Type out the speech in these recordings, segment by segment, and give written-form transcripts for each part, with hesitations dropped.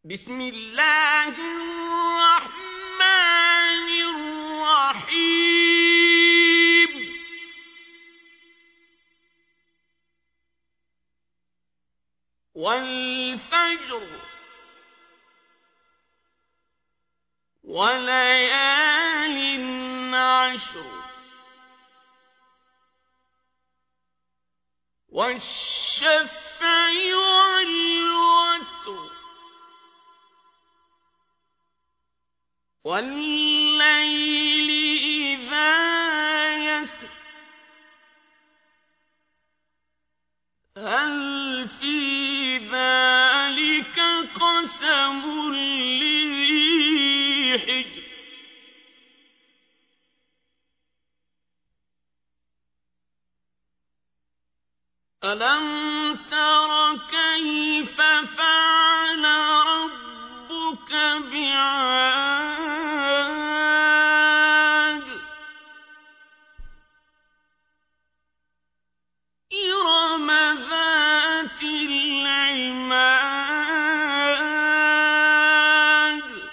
بسم الله الرحمن الرحيم والفجر وليال عشر والشفع والوتر والليل إذا يسر هل في ذلك قسم لذي حجر ألم تر كيف فعل ربك بعاد إرم ذات العماد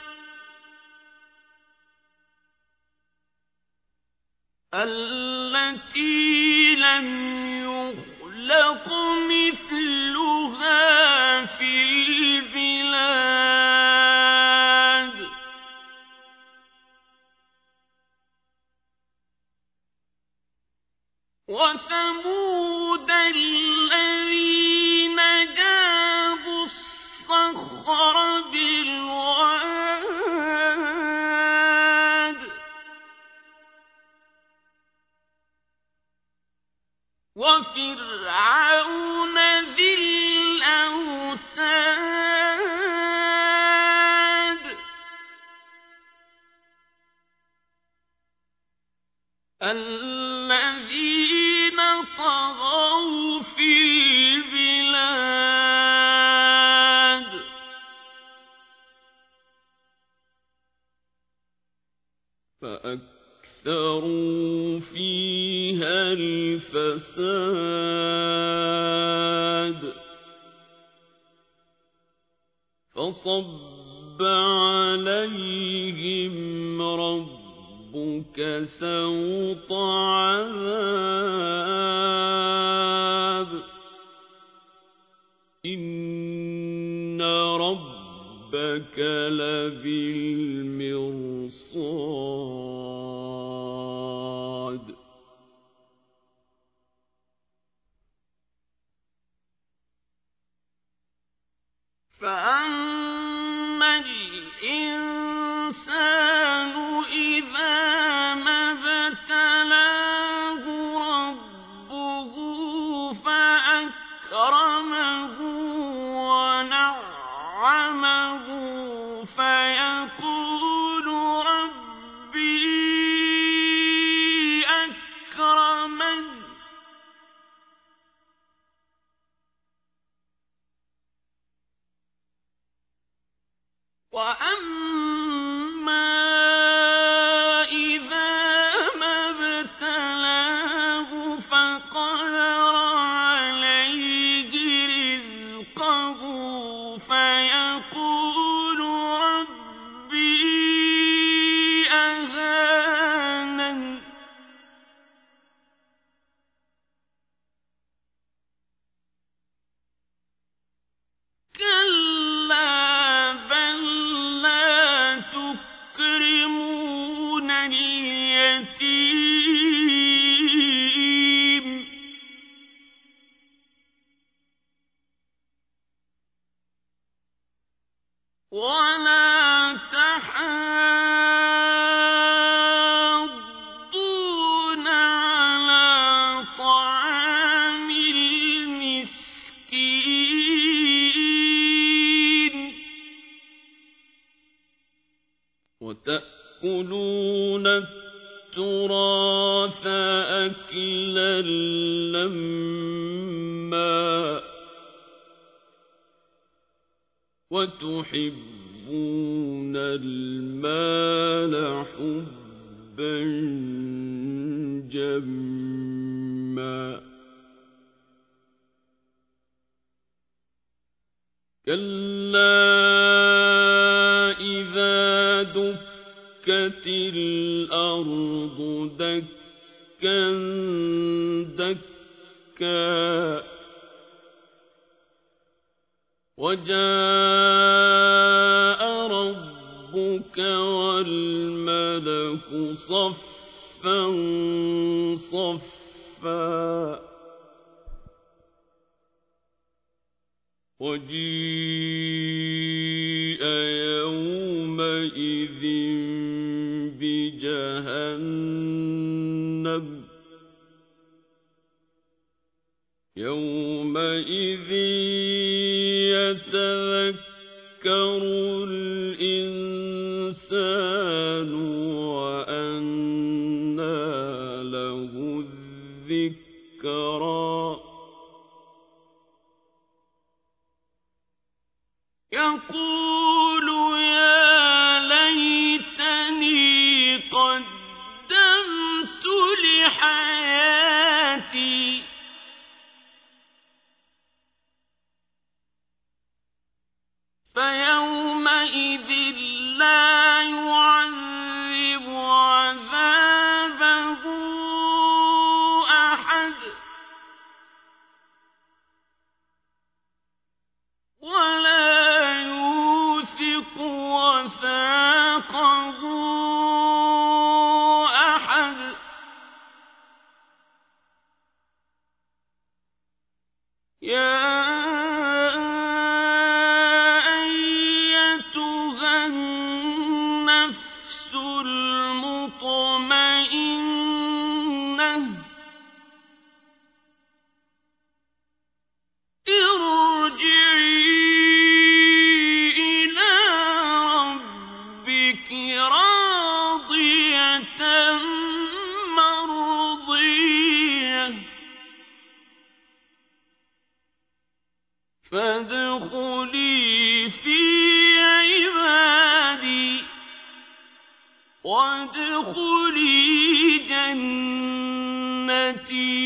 التي لم يخلق مثلها في البلاد وثمود الذين جابوا الصخر بالواد وفرعون ذي الأوتاد الذين طغوا في البلاد فأكثروا فيها الفساد فصب عليهم ربك سوط عذاب إن ربك لبالمرصاد فأما الإنسان إذا ما ابتلاه ربه فأكرمه ونعمه فيقول ربي أكرمن وأما إذا ما ابتلاه فقدر عليه رزقه فيقول ربي أهانن كلا بل لا تكرمون اليتيم ولا تحاضون على طعام المسكين وتأكلون التراث أكلا لما وتحبون المال حبا جما كلا وَدُكَّتِ الْأَرْضُ دَكًّا دَكًّا وَجَاءَ رَبُّكَ وَالْمَلَكُ صَفًّا صَفًّا وَجِيءَ يَوْمَئِذٍ بِجَهَنَّمَ يَوْمَئِذٍ يَتَذَكَّرُ الْإِنسَانُ وَأَنَّىٰ لَهُ الذِّكْرَىٰ يَقُولُ يَا لَيْتَنِي قَدَّمْتُ لِحَيَاتِي فَيَوْمَئِذٍ لَّا يُعَذِّبُ عَذَابَهُ أَحَدٌ وَلَا يُوثِقُ وَثَاقَهُ أَحَدٌ يَا أَيَّتُهَا النَّفْسُ المطمئنة ارْجِعِي إِلَىٰ رَبِّكِ رَاضِيَةً مَّرْضِيَّةً فَادْخُلِي فِي عِبَادِي وَادْخُلِي جَنَّتِي